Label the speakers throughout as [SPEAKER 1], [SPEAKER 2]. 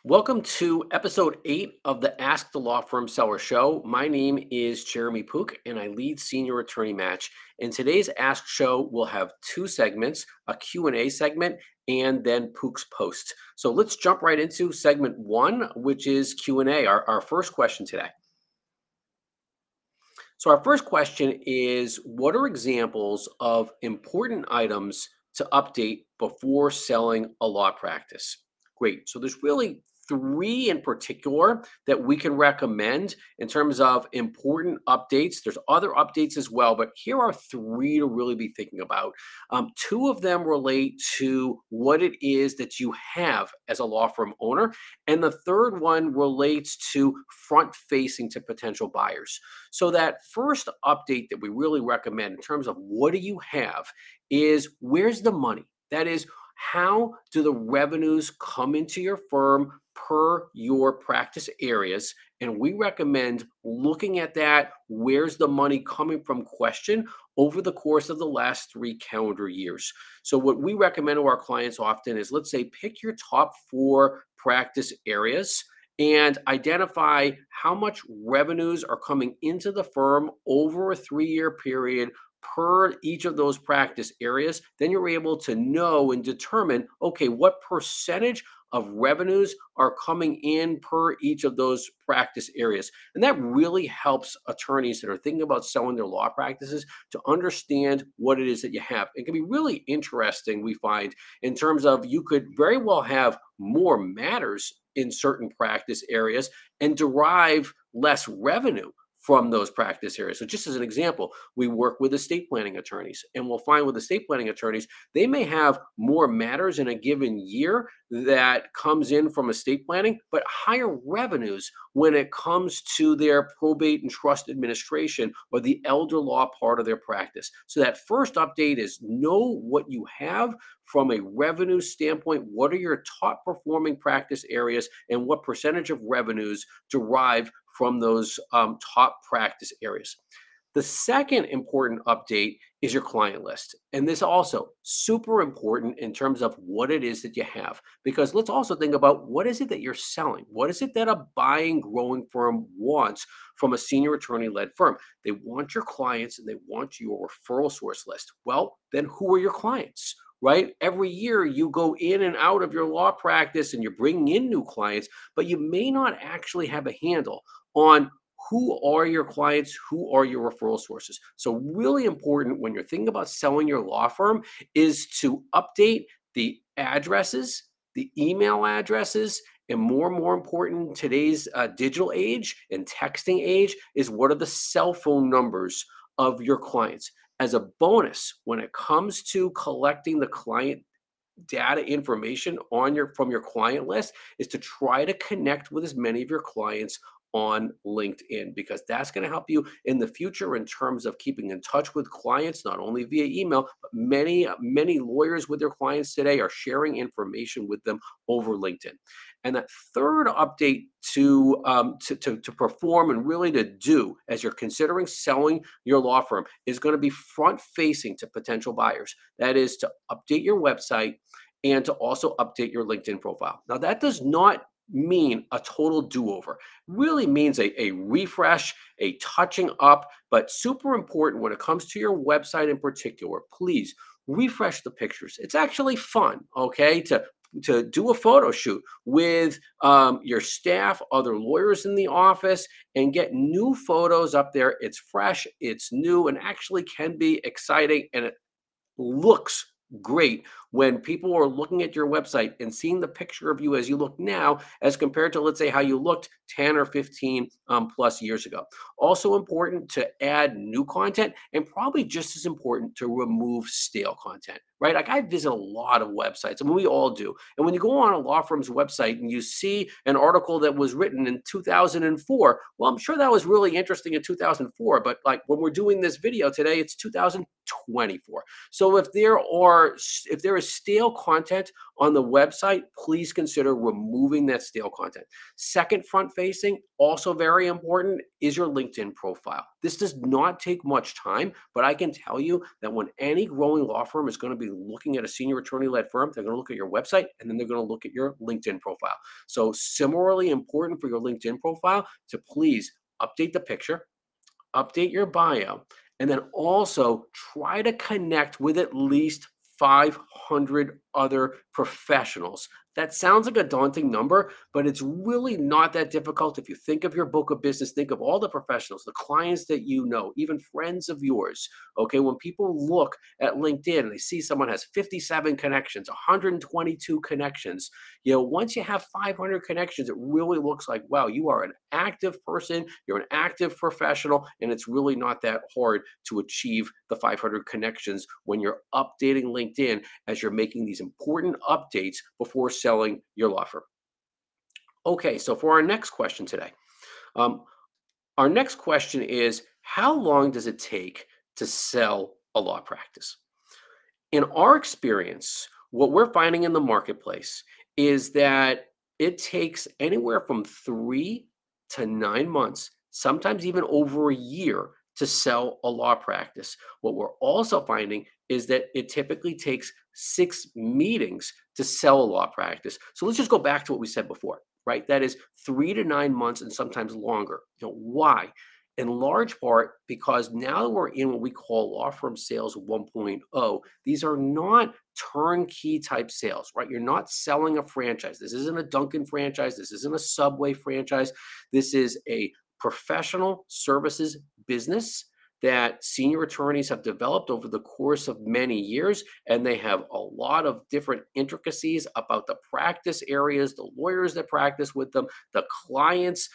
[SPEAKER 1] Welcome to episode 8 of the Ask the Law Firm Seller Show. My name is Jeremy Pook and I lead Senior Attorney Match. In today's Ask Show, we'll have two segments, a Q&A segment and then Pook's Post. So let's jump right into segment 1, which is Q&A, our first question today. So our first question is, what are examples of important items to update before selling a law practice? Great. So there's really three in particular that we can recommend in terms of important updates. There's other updates as well, but here are three to really be thinking about. Two of them relate to what it is that you have as a law firm owner, and the third one relates to front facing to potential buyers. So that first update that we really recommend in terms of what do you have is where's the money? That is, how do the revenues come into your firm per your practice areas? And we recommend looking at that where's the money coming from question over the course of the last 3 calendar years. So, what we recommend to our clients often is, let's say, pick your top four practice areas and identify how much revenues are coming into the firm over a 3 year period per each of those practice areas. Then you're able to know and determine, okay, what percentage of revenues are coming in per each of those practice areas. And that really helps attorneys that are thinking about selling their law practices to understand what it is that you have. It can be really interesting, we find, in terms of you could very well have more matters in certain practice areas and derive less revenue from those practice areas. So, just as an example, we work with estate planning attorneys, and we'll find with estate planning attorneys, they may have more matters in a given year that comes in from estate planning, but higher revenues when it comes to their probate and trust administration or the elder law part of their practice. So, that first update is know what you have from a revenue standpoint. What are your top performing practice areas and what percentage of revenues derive from those top practice areas? The second important update is your client list. And this also super important in terms of what it is that you have. Because let's also think about what is it that you're selling? What is it that a buying growing firm wants from a senior attorney led firm? They want your clients and they want your referral source list. Well, then who are your clients? Right? Every year you go in and out of your law practice and you're bringing in new clients, but you may not actually have a handle on who are your clients, who are your referral sources. So, really important when you're thinking about selling your law firm is to update the addresses, the email addresses, and more important in today's digital age and texting age is what are the cell phone numbers of your clients. As a bonus, when it comes to collecting the client data information on your from your client list, is to try to connect with as many of your clients on LinkedIn, because that's going to help you in the future in terms of keeping in touch with clients, not only via email, but many lawyers with their clients today are sharing information with them over LinkedIn. And that third update to perform and really to do as you're considering selling your law firm is going to be front facing to potential buyers. That is to update your website and to also update your LinkedIn profile. Now, that does not mean a total do-over. Really means a refresh, a touching up, but super important when it comes to your website in particular. Please refresh the pictures. It's actually fun, okay, to do a photo shoot with your staff, other lawyers in the office, and get new photos up there. It's fresh, it's new, and actually can be exciting, and it looks great when people are looking at your website and seeing the picture of you as you look now as compared to, let's say, how you looked 10 or 15 plus years ago. Also important to add new content, and probably just as important to remove stale content, right? Like, I visit a lot of websites. I mean, we all do. And when you go on a law firm's website and you see an article that was written in 2004, well, I'm sure that was really interesting in 2004, but like when we're doing this video today, it's 2025. 24. So if there is stale content on the website, please consider removing that stale content. Second, front facing, also very important, is your LinkedIn profile. This does not take much time, but I can tell you that when any growing law firm is going to be looking at a senior attorney led firm, they're going to look at your website and then they're going to look at your LinkedIn profile. So, similarly important for your LinkedIn profile to please update the picture, update your bio, and then also try to connect with at least 500 other professionals. That sounds like a daunting number, but it's really not that difficult. If you think of your book of business, think of all the professionals, the clients that you know, even friends of yours. Okay, when people look at LinkedIn and they see someone has 57 connections, 122 connections, once you have 500 connections, it really looks like, wow, you are an active person, you're an active professional, and it's really not that hard to achieve the 500 connections when you're updating LinkedIn as you're making these important updates before selling your law firm. Okay, so for our next question today, um, our next question is, how long does it take to sell a law practice? In our experience, what we're finding in the marketplace is that it takes anywhere from 3 to 9 months, sometimes even over a year, to sell a law practice. What we're also finding is that it typically takes 6 meetings to sell a law practice. So let's just go back to what we said before, right? That is 3 to 9 months and sometimes longer. Why? In large part because now that we're in what we call law firm sales 1.0, these are not turnkey type sales, right? You're not selling a franchise. This isn't a Dunkin' franchise. This isn't a Subway franchise. This is a professional services business that senior attorneys have developed over the course of many years. And they have a lot of different intricacies about the practice areas, the lawyers that practice with them, the clients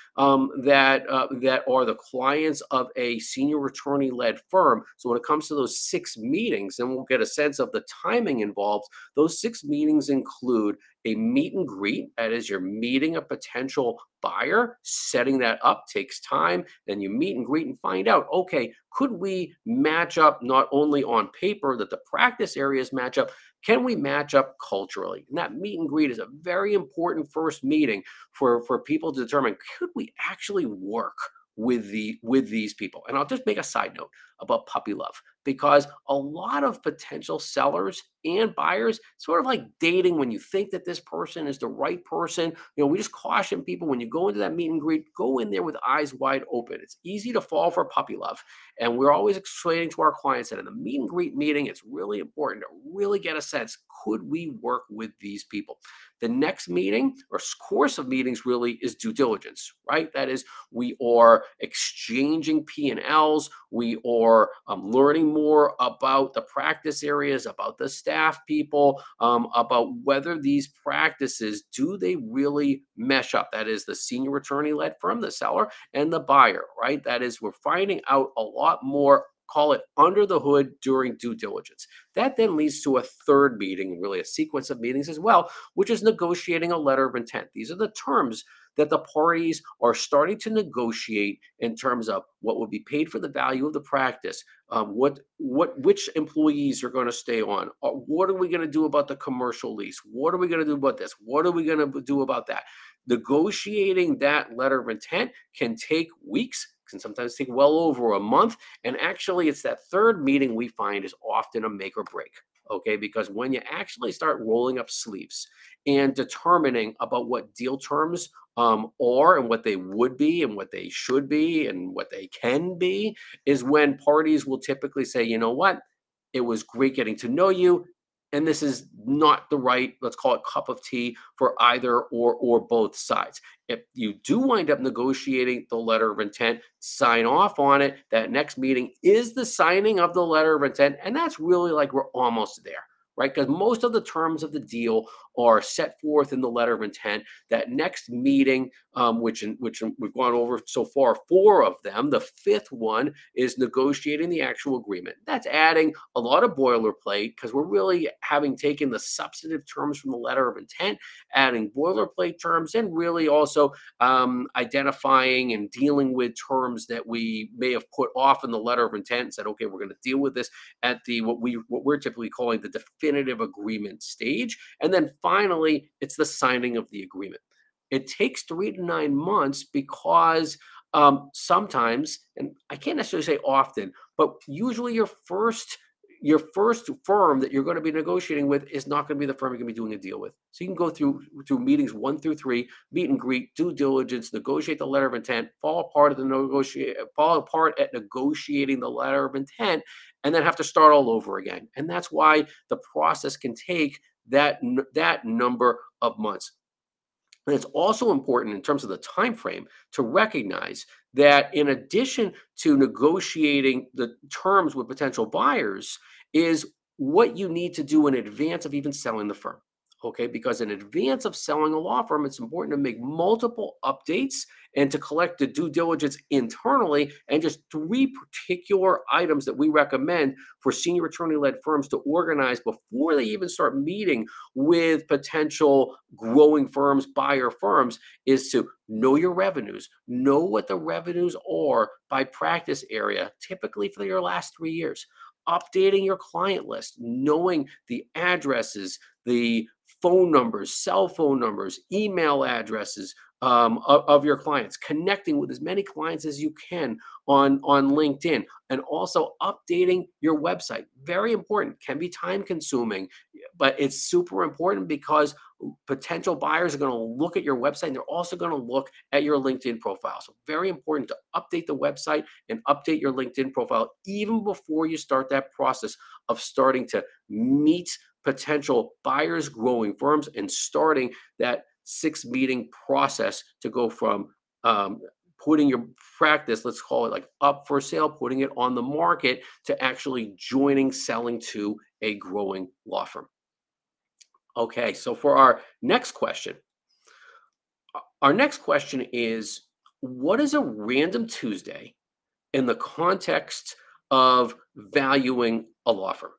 [SPEAKER 1] that are the clients of a senior attorney-led firm. So when it comes to those 6 meetings, and we'll get a sense of the timing involved, those 6 meetings include a meet and greet. That is, you're meeting a potential buyer. Setting that up takes time. Then you meet and greet and find out, okay, could we match up not only on paper that the practice areas match up, can we match up culturally? And that meet and greet is a very important first meeting for people to determine, could we actually work with these people? And I'll just make a side note about puppy love, because a lot of potential sellers and buyers sort of like dating. When you think that this person is the right person, we just caution people, when you go into that meet and greet, go in there with eyes wide open. It's easy to fall for puppy love, and we're always explaining to our clients that in the meet and greet meeting, it's really important to really get a sense, could we work with these people? The next meeting or course of meetings really is due diligence, right? That is, we are exchanging P&Ls. We are learning more about the practice areas, about the staff people, about whether these practices, do they really mesh up? That is the senior attorney-led firm, the seller, and the buyer, right? That is, we're finding out a lot more, call it under the hood, during due diligence. That then leads to a third meeting, really a sequence of meetings as well, which is negotiating a letter of intent. These are the terms that the parties are starting to negotiate in terms of what would be paid for the value of the practice, which employees are going to stay on, what are we going to do about the commercial lease, what are we going to do about this, what are we going to do about that. Negotiating that letter of intent can take weeks, can sometimes take well over a month. And actually, it's that third meeting we find is often a make or break. Okay, because when you actually start rolling up sleeves and determining about what deal terms are, and what they would be, and what they should be, and what they can be, is when parties will typically say, you know what, it was great getting to know you, and this is not the right, let's call it, cup of tea for either or both sides. If you do wind up negotiating the letter of intent, sign off on it, that next meeting is the signing of the letter of intent, and that's really like we're almost there, right? Because most of the terms of the deal are set forth in the letter of intent. That next meeting, we've gone over so far, four of them. The fifth one is negotiating the actual agreement. That's adding a lot of boilerplate because we're really having taken the substantive terms from the letter of intent, adding boilerplate terms, and really also identifying and dealing with terms that we may have put off in the letter of intent and said, okay, we're going to deal with this at the what we're typically calling the definitive agreement stage. And then finally, it's the signing of the agreement. It takes 3 to 9 months because sometimes, and I can't necessarily say often, but usually your first firm that you're going to be negotiating with is not going to be the firm you're going to be doing a deal with. So you can go through meetings 1 through 3, meet and greet, due diligence, negotiate the letter of intent, fall apart at negotiating the letter of intent, and then have to start all over again. And that's why the process can take that number of months. And it's also important in terms of the time frame to recognize that in addition to negotiating the terms with potential buyers is what you need to do in advance of even selling the firm. Okay, because in advance of selling a law firm, it's important to make multiple updates and to collect the due diligence internally. And just three particular items that we recommend for senior attorney led firms to organize before they even start meeting with potential growing firms, buyer firms, is to know your revenues, know what the revenues are by practice area, typically for your last 3 years. Updating your client list, knowing the addresses, the phone numbers, cell phone numbers, email addresses of your clients, connecting with as many clients as you can on LinkedIn, and also updating your website. Very important, can be time consuming, but it's super important because potential buyers are going to look at your website and they're also going to look at your LinkedIn profile. So very important to update the website and update your LinkedIn profile even before you start that process of starting to meet potential buyers, growing firms, and starting that 6 meeting process to go from putting your practice, let's call it like up for sale, putting it on the market, to actually joining, selling to a growing law firm. Okay, so for our next question is, what is a random Tuesday in the context of valuing a law firm?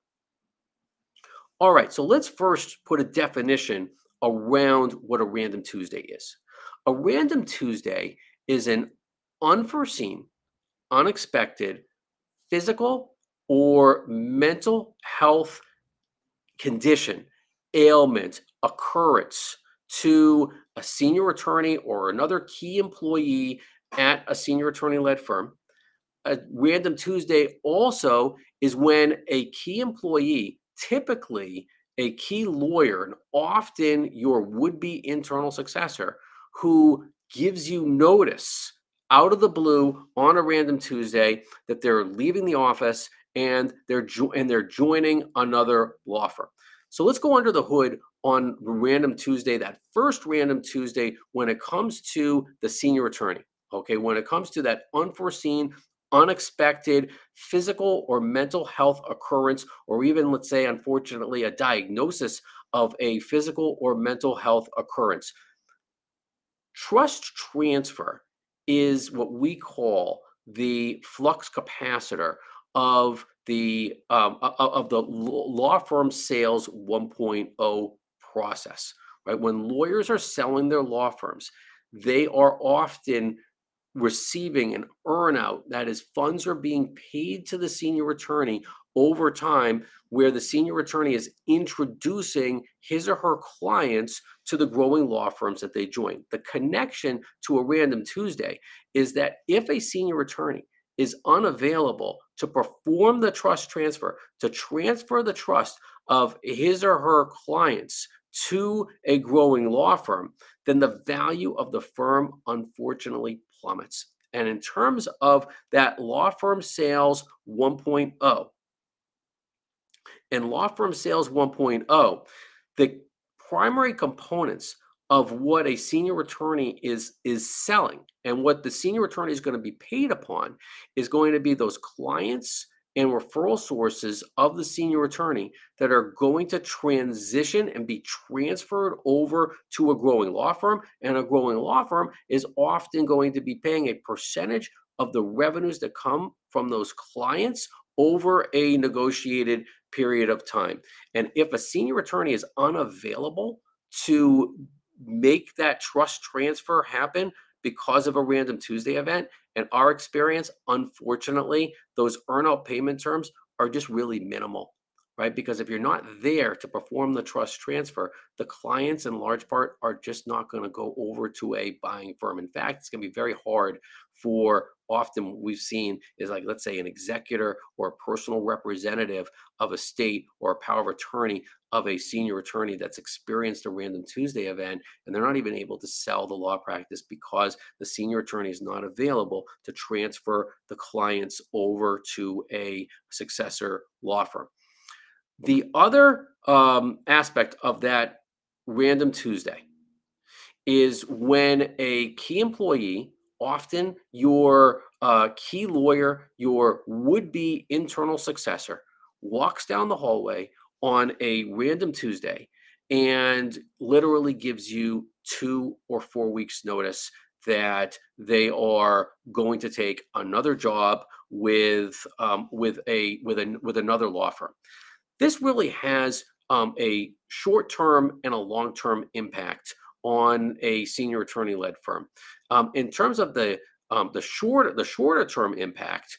[SPEAKER 1] All right, so let's first put a definition around what a random Tuesday is. A random Tuesday is an unforeseen, unexpected physical or mental health condition, ailment, occurrence to a senior attorney or another key employee at a senior attorney led firm. A random Tuesday also is when a key employee, typically a key lawyer, and often your would be internal successor, who gives you notice out of the blue on a random Tuesday that they're leaving the office and they're joining another law firm. So let's go under the hood on random Tuesday, that first random Tuesday when it comes to the senior attorney. Okay, when it comes to that unforeseen, unexpected physical or mental health occurrence, or even, let's say, unfortunately, a diagnosis of a physical or mental health occurrence. Trust transfer is what we call the flux capacitor of the law firm sales 1.0 process, right? When lawyers are selling their law firms, they are often receiving an earnout, that is, funds are being paid to the senior attorney over time, where the senior attorney is introducing his or her clients to the growing law firms that they join. The connection to a random Tuesday is that if a senior attorney is unavailable to perform the trust transfer, to transfer the trust of his or her clients to a growing law firm, then the value of the firm unfortunately plummets. And in terms of that law firm sales 1.0, in law firm sales 1.0, the primary components of what a senior attorney is selling and what the senior attorney is going to be paid upon is going to be those clients and referral sources of the senior attorney that are going to transition and be transferred over to a growing law firm. And a growing law firm is often going to be paying a percentage of the revenues that come from those clients over a negotiated period of time. And if a senior attorney is unavailable to make that trust transfer happen because of a Random Tuesday event, in our experience, unfortunately, those earn-out payment terms are just really minimal, right? Because if you're not there to perform the trust transfer, the clients in large part are just not going to go over to a buying firm. In fact, it's going to be very hard for, often what we've seen is, like, let's say an executor or a personal representative of a state or a power of attorney of a senior attorney that's experienced a Random Tuesday event, and they're not even able to sell the law practice because the senior attorney is not available to transfer the clients over to a successor law firm. The other aspect of that Random Tuesday is when a key employee, often your key lawyer, your would be internal successor, walks down the hallway on a Random Tuesday and literally gives you 2 or 4 weeks' notice that they are going to take another job with another law firm. This really has a short term and a long term impact on a senior attorney led firm. In terms of the shorter term impact,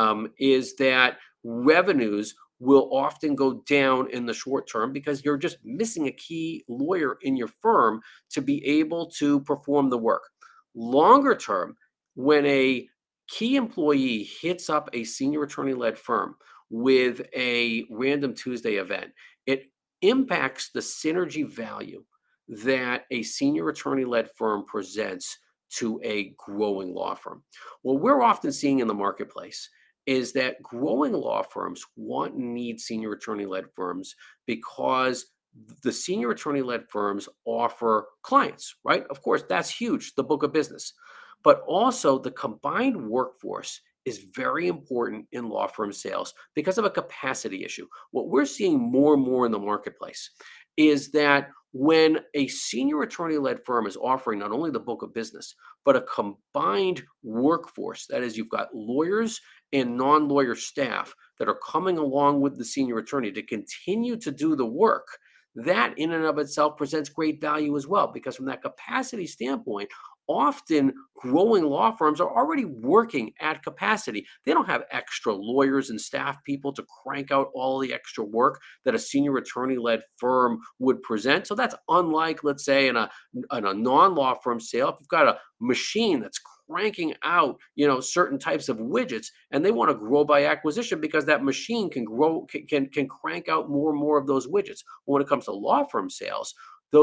[SPEAKER 1] is that revenues will often go down in the short term because you're just missing a key lawyer in your firm to be able to perform the work. Longer term, when a key employee hits up a senior attorney led firm with a Random Tuesday event, it impacts the synergy value that a senior attorney led firm presents to a growing law firm. What we're often seeing in the marketplace is that growing law firms want and need senior attorney led firms because the senior attorney led firms offer clients, right? Of course, that's huge, the book of business. But also, the combined workforce is very important in law firm sales because of a capacity issue. What we're seeing more and more in the marketplace is that when a senior attorney led firm is offering not only the book of business, but a combined workforce, that is, you've got lawyers and non lawyer staff that are coming along with the senior attorney to continue to do the work, that in and of itself presents great value as well. Because from that capacity standpoint, often growing law firms are already working at capacity. They don't have extra lawyers and staff people to crank out all the extra work that a senior attorney led firm would present. So that's unlike, let's say, in a non law firm sale. If you've got a machine that's cranking out, certain types of widgets, and they want to grow by acquisition because that machine can grow, can crank out more and more of those widgets. When it comes to law firm sales,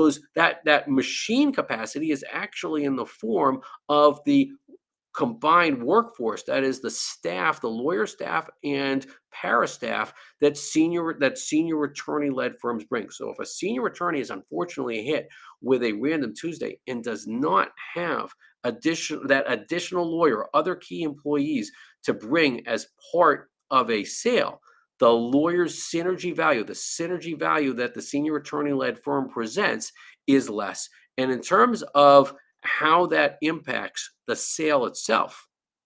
[SPEAKER 1] that machine capacity is actually in the form of the combined workforce, that is the staff, the lawyer staff and para staff that senior attorney led firms bring. So if a senior attorney is unfortunately hit with a Random Tuesday and does not have additional lawyer, other key employees to bring as part of a sale, the lawyer's synergy value that the senior attorney led firm presents is less. And in terms of how that impacts the sale itself,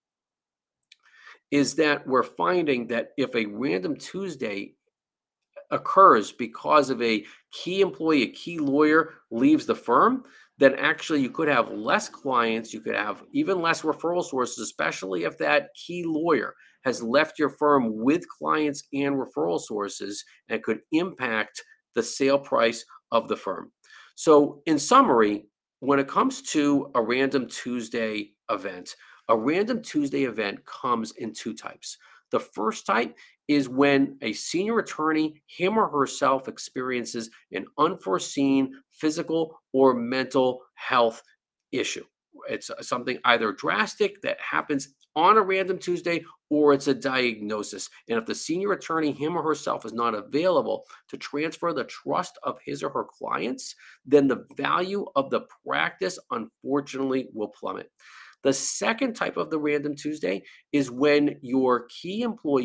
[SPEAKER 1] is that we're finding that if a Random Tuesday occurs because of a key employee, a key lawyer leaves the firm, then actually you could have less clients, you could have even less referral sources, especially if that key lawyer has left your firm with clients and referral sources, and could impact the sale price of the firm. So, in summary, when it comes to a Random Tuesday event, a Random Tuesday event comes in two types. The first type is when a senior attorney, him or herself, experiences an unforeseen physical or mental health issue. It's something either drastic that happens on a Random Tuesday, or it's a diagnosis. And if the senior attorney, him or herself, is not available to transfer the trust of his or her clients, then the value of the practice unfortunately will plummet. The second type of the Random Tuesday is when your key employee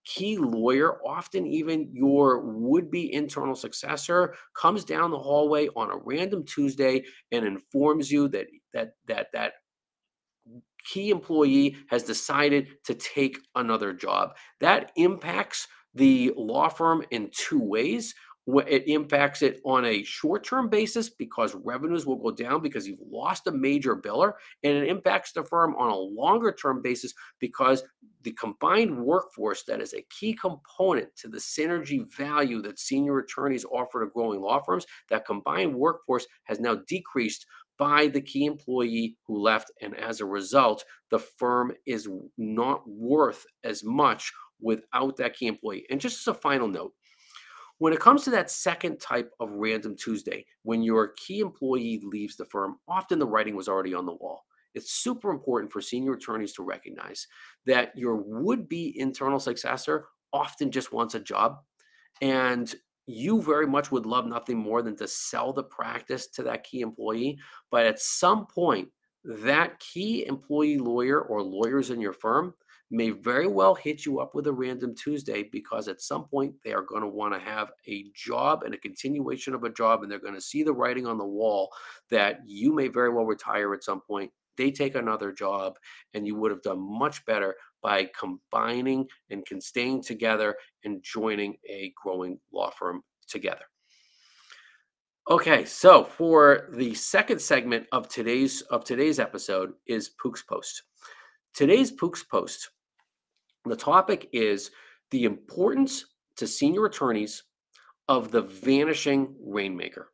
[SPEAKER 1] key lawyer, often even your would-be internal successor, comes down the hallway on a random Tuesday and informs you that key employee has decided to take another job. That impacts the law firm in two ways. It impacts it on a short term basis because revenues will go down because you've lost a major biller, and it impacts the firm on a longer term basis because the combined workforce that is a key component to the synergy value that senior attorneys offer to growing law firms, that combined workforce has now decreased by the key employee who left. And as a result, the firm is not worth as much without that key employee. And just as a final note, when it comes to that second type of random Tuesday, when your key employee leaves the firm, often the writing was already on the wall. It's super important for senior attorneys to recognize that your would be internal successor often just wants a job, and you very much would love nothing more than to sell the practice to that key employee. But at some point, that key employee lawyer or lawyers in your firm may very well hit you up with a random Tuesday because at some point they are going to want to have a job and a continuation of a job, and they're going to see the writing on the wall that you may very well retire at some point. They take another job, and you would have done much better by combining and staying together and joining a growing law firm together. Okay, so for the second segment of today's episode is Pook's Post. Today's Pook's Post, the topic is the importance to senior attorneys of the vanishing rainmaker.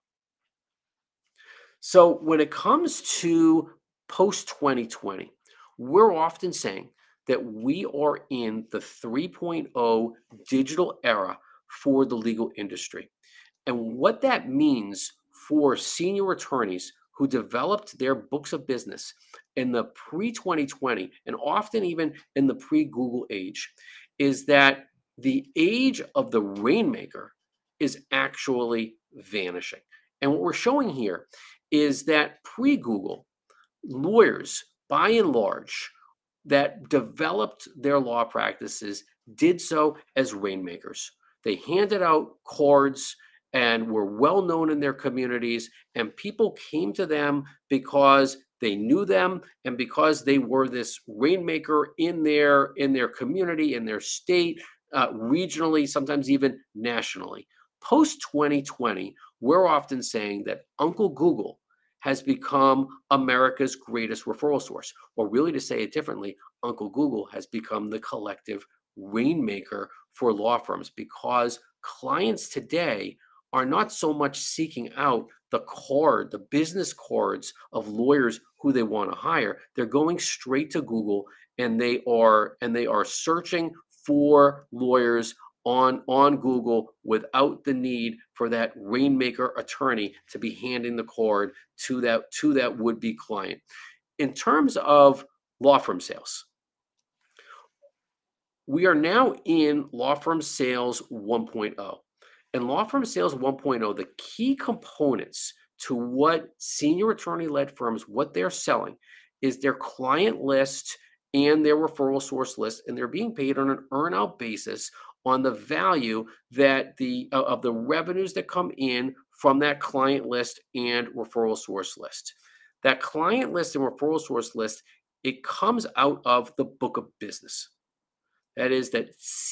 [SPEAKER 1] So when it comes to post 2020, we're often saying that we are in the 3.0 digital era for the legal industry. And what that means for senior attorneys who developed their books of business in the pre 2020 and often even in the pre Google age is that the age of the rainmaker is actually vanishing. And what we're showing here is that pre Google, lawyers, by and large, that developed their law practices did so as rainmakers. They handed out cards and were well known in their communities, and people came to them because they knew them and because they were this rainmaker in their community, in their state, regionally, sometimes even nationally. Post 2020, we're often saying that Uncle Google has become America's greatest referral source. Or really, to say it differently, Uncle Google has become the collective rainmaker for law firms because clients today are not so much seeking out the business cards of lawyers who they want to hire. They're going straight to Google, and they are searching for lawyers on Google without the need for that rainmaker attorney to be handing the card to that would-be client. In terms of law firm sales, we are now in law firm sales 1.0. And law firm sales 1.0, the key components to what senior attorney led firms, what they're selling is their client list and their referral source list, and they're being paid on an earn-out basis on the value that the of the revenues that come in from that client list and referral source list. That client list and referral source list, it comes out of the book of business. That is that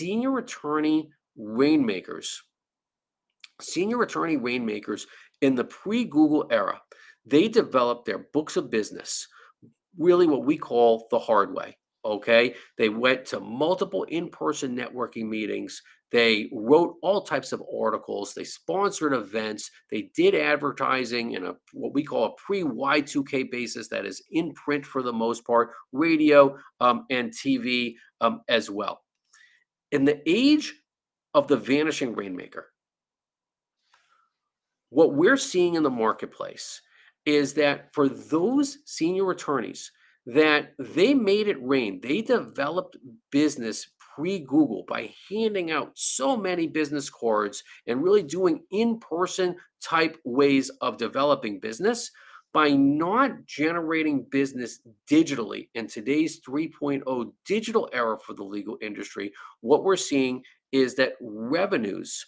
[SPEAKER 1] rainmakers, senior attorney rainmakers in the pre-Google era, they developed their books of business really what we call the hard way. Okay. They went to multiple in person networking meetings. They wrote all types of articles. They sponsored events. They did advertising in what we call a pre Y2K basis, that is in print for the most part, radio and TV as well. In the age of the vanishing rainmaker, what we're seeing in the marketplace is that for those senior attorneys that they made it rain, they developed business pre-Google by handing out so many business cards and really doing in-person type ways of developing business. by not generating business digitally in today's 3.0 digital era for the legal industry, what we're seeing is that revenues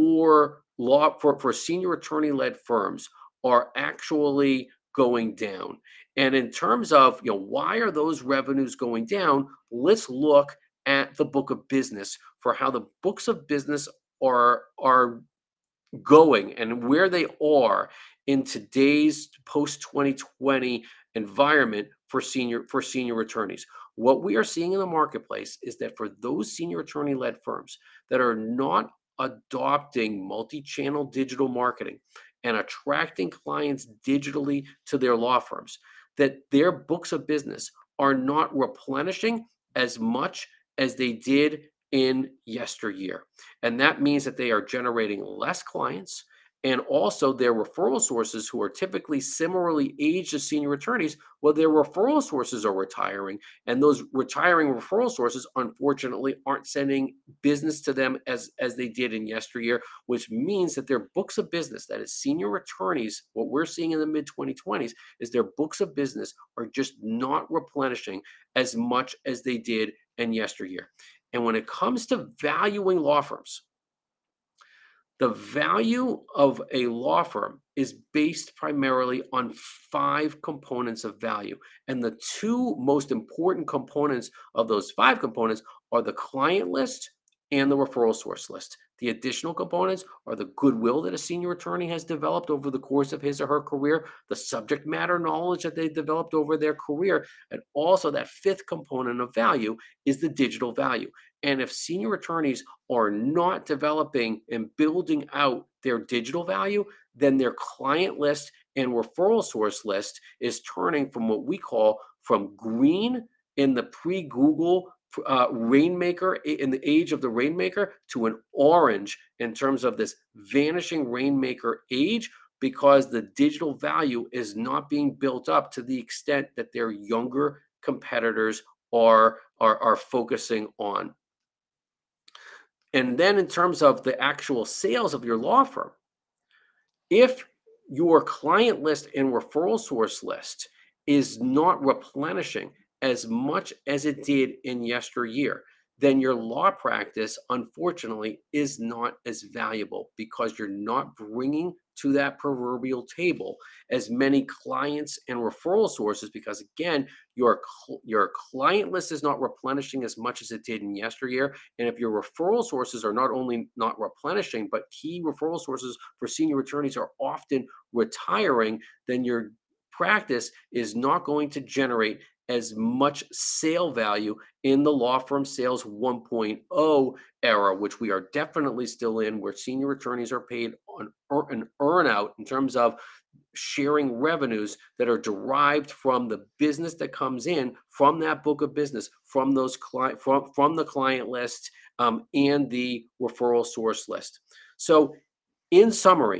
[SPEAKER 1] for senior attorney led firms are actually going down. And in terms of, why are those revenues going down? Let's look at the book of business for how the books of business are going and where they are in today's post 2020 environment for senior attorneys. What we are seeing in the marketplace is that for those senior attorney led firms that are not adopting multi-channel digital marketing and attracting clients digitally to their law firms, that their books of business are not replenishing as much as they did in yesteryear. And that means that they are generating less clients, and also their referral sources, who are typically similarly aged as senior attorneys, well, their referral sources are retiring. And those retiring referral sources, unfortunately, aren't sending business to them as they did in yesteryear, which means that their books of business, that is senior attorneys, what we're seeing in the mid 2020s is their books of business are just not replenishing as much as they did in yesteryear. And when it comes to valuing law firms, the value of a law firm is based primarily on five components of value. And the two most important components of those five components are the client list and the referral source list. The additional components are the goodwill that a senior attorney has developed over the course of his or her career, the subject matter knowledge that they developed over their career, and also that fifth component of value is the digital value. And if senior attorneys are not developing and building out their digital value, then their client list and referral source list is turning from what we call from green in the pre-Google rainmaker, in the age of the rainmaker, to an orange in terms of this vanishing rainmaker age, because the digital value is not being built up to the extent that their younger competitors are focusing on. And then in terms of the actual sales of your law firm, if your client list and referral source list is not replenishing as much as it did in yesteryear, then your law practice, unfortunately, is not as valuable because you're not bringing to that proverbial table as many clients and referral sources. Because again, your client list is not replenishing as much as it did in yesteryear. And if your referral sources are not only not replenishing, but key referral sources for senior attorneys are often retiring, then your practice is not going to generate as much sale value in the law firm sales 1.0 era, which we are definitely still in, where senior attorneys are paid on an earn out in terms of sharing revenues that are derived from the business that comes in from that book of business, from those client from the client list, and the referral source list. So, in summary,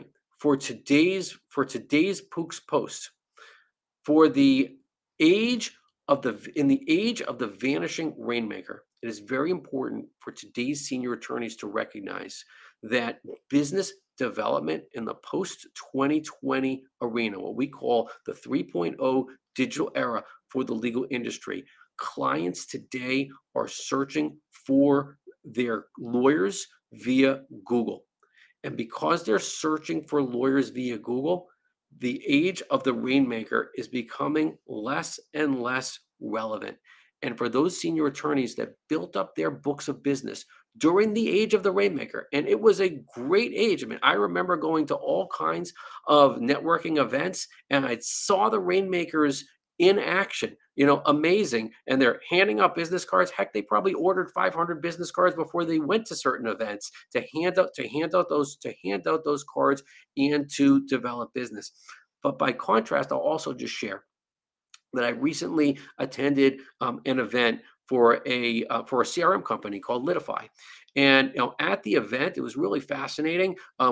[SPEAKER 1] for today's Pooks post, for the age in the age of the vanishing rainmaker, it is very important for today's senior attorneys to recognize that business development in the post 2020 arena, what we call the 3.0 digital era for the legal industry, clients today are searching for their lawyers via Google. And because they're searching for lawyers via Google, the age of the rainmaker is becoming less and less relevant. And for those senior attorneys that built up their books of business during the age of the rainmaker, and it was a great age. I mean, I remember going to all kinds of networking events and I saw the rainmakers in action, amazing. And they're handing out business cards. Heck, they probably ordered 500 business cards before they went to certain events to hand out those cards and to develop business. But by contrast, I'll also just share that I recently attended an event for a CRM company called Litify, and at the event, it was really fascinating.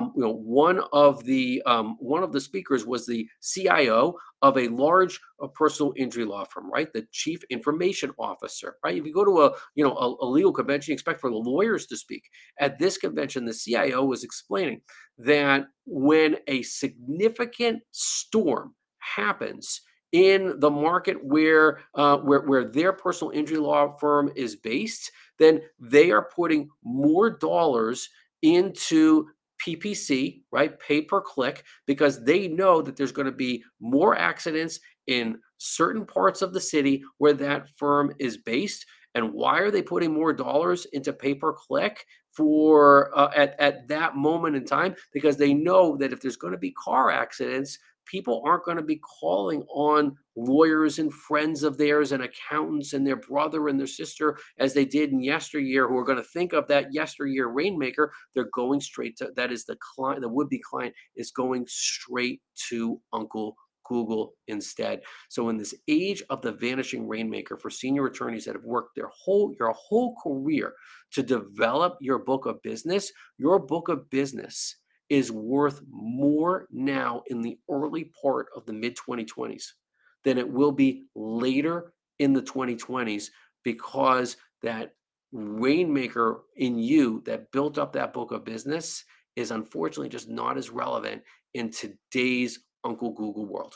[SPEAKER 1] One of the speakers was the CIO of a large personal injury law firm, right? The chief information officer, right? If you go to a legal convention, you expect for the lawyers to speak. At this convention, the CIO was explaining that when a significant storm happens in the market where their personal injury law firm is based, then they are putting more dollars into PPC, right? Pay per click, because they know that there's going to be more accidents in certain parts of the city where that firm is based. And why are they putting more dollars into pay per click for at that moment in time? Because they know that if there's going to be car accidents, people aren't going to be calling on lawyers and friends of theirs and accountants and their brother and their sister as they did in yesteryear, who are going to think of that yesteryear rainmaker. They're going straight to, that is the client, the would-be client is going straight to Uncle Google instead. So in this age of the vanishing rainmaker, for senior attorneys that have worked your whole career to develop your book of business, your book of business is worth more now in the early part of the mid 2020s than it will be later in the 2020s, because that rainmaker in you that built up that book of business is unfortunately just not as relevant in today's Uncle Google world.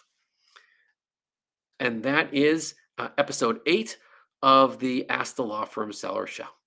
[SPEAKER 1] And that is episode 8 of the Ask the Law Firm Seller Show.